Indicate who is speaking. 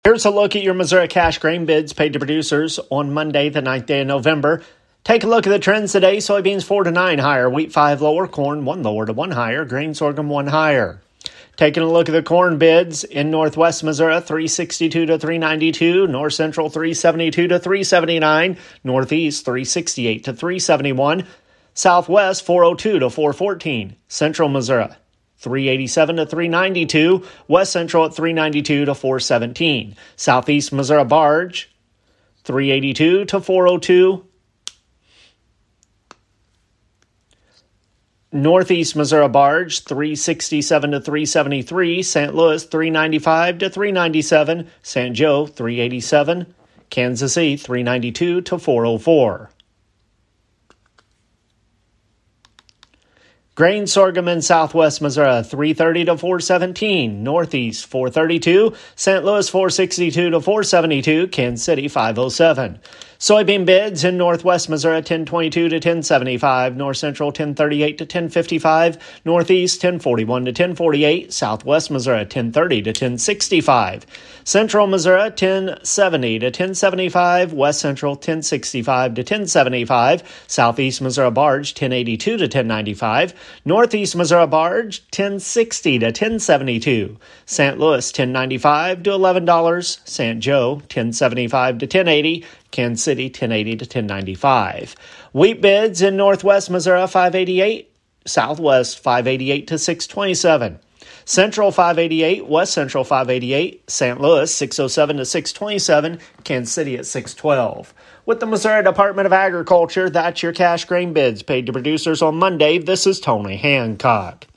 Speaker 1: Here's a look at your Missouri cash grain bids paid to producers on Monday, the 9th day of November. Take a look at the trends today. Soybeans 4 to 9 higher, wheat 5 lower, corn 1 lower to 1 higher, grain sorghum 1 higher. Taking a look at the corn bids in Northwest Missouri, 362 to 392, North Central 372 to 379, Northeast 368 to 371, Southwest 402 to 414, Central Missouri 387 to 392, West Central at 392 to 417, Southeast Missouri barge 382 to 402, Northeast Missouri barge 367 to 373, St. Louis 395 to 397, St. Joe 387, Kansas City 392 to 404. Grain sorghum in Southwest Missouri, 330 to 417, Northeast 432, St. Louis 462 to 472, Kansas City 507. Soybean bids in Northwest Missouri, 1022 to 1075, North Central 1038 to 1055, Northeast 1041 to 1048, Southwest Missouri 1030 to 1065, Central Missouri 1070 to 1075, West Central 1065 to 1075, Southeast Missouri barge 1082 to 1095, Northeast Missouri barge 1060 to 1072, St. Louis 1095 to $11, St. Joe 1075 to 1080, Kansas City 1080 to 1095. Wheat bids in Northwest Missouri 588, Southwest 588 to 627. Central 588, West Central 588, St. Louis 607 to 627, Kansas City at 612. With the Missouri Department of Agriculture, that's your cash grain bids paid to producers on Monday. This is Tony Hancock.